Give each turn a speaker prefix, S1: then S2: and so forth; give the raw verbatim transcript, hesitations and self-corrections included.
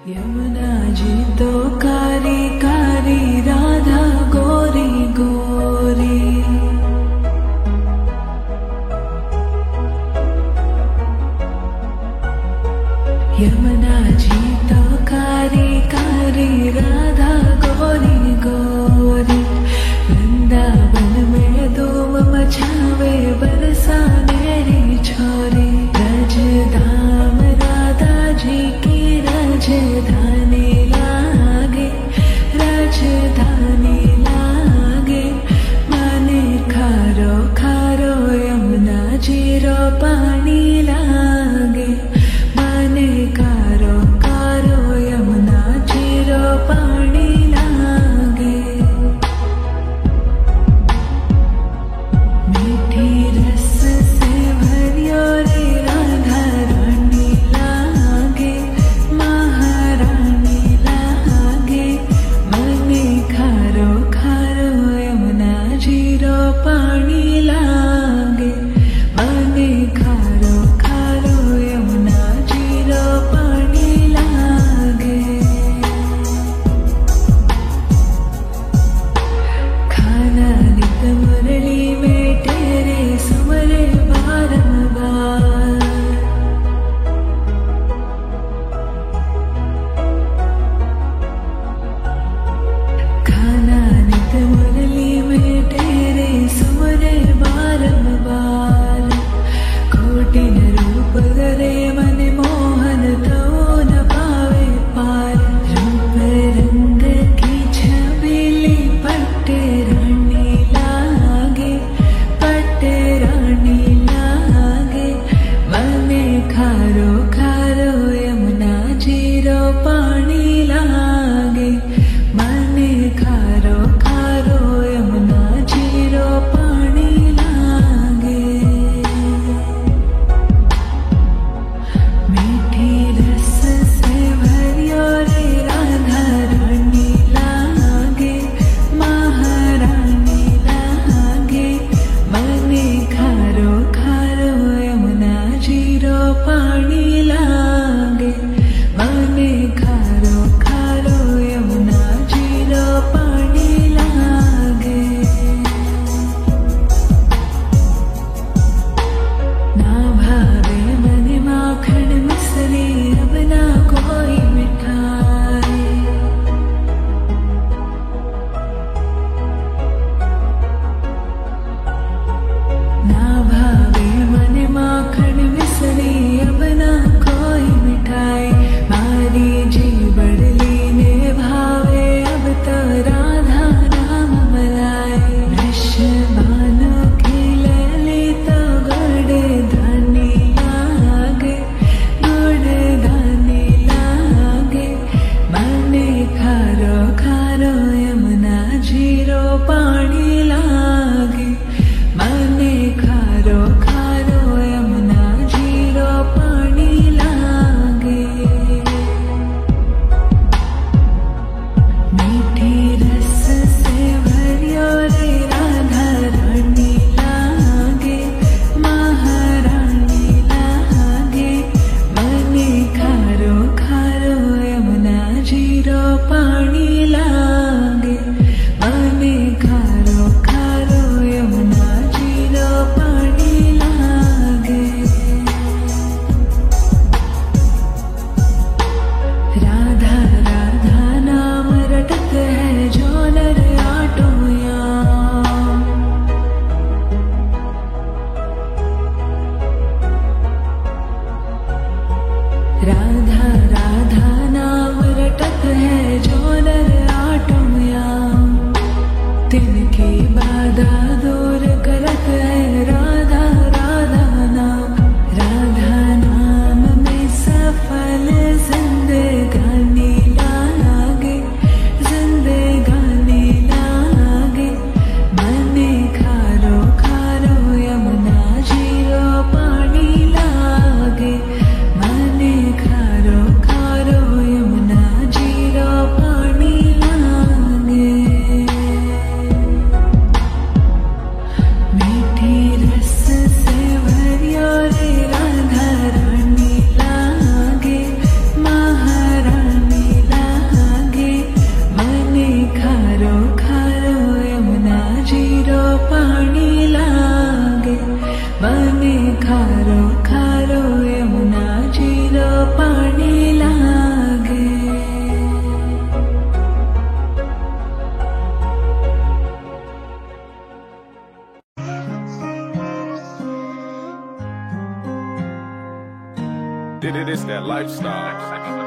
S1: यमुना जी तो कारी कारी राधा गोरी गोरी। यमुना जी तो कारी कारी राधा गोरी गोरी। वृंदावन में धूम मचावे बरसा मेरी छोरी। रज धाम राधा जी की राजधानी लागे, राजधानी लागे। माने खारो खारो यमुना जी रो पानी लागे। माने कारो कारो यमुना जी रो पानी लागे। मीठी रस से भरियो रे राधा रानी लागे, महारानी लागे। मने खारो खारो यमुना जी रो पानी लागे। मने खारो खारो यमुना जी रो पानी लागे। खाना नित मुरली में तेरे सुमरे बारंबार। खाना नित मुरली में तेरे सुमरे बारंबार। कोटिन रूप धरे मन मोहन तो न पावे पार। रूप रंग की छबीली पट्टे रानी लागे, पट्टे रानी लागे। मने खारो खारो यमुना जी रो पानी लागे। मने खारो खारो यमुना जी रो पानी लागे। मीठी रस से भरियो रे राधा रानी लागे, महारानी लागे। मने खारो खारो यमुना जी रो पानी लागे। मने खारो
S2: It, it is that lifestyle.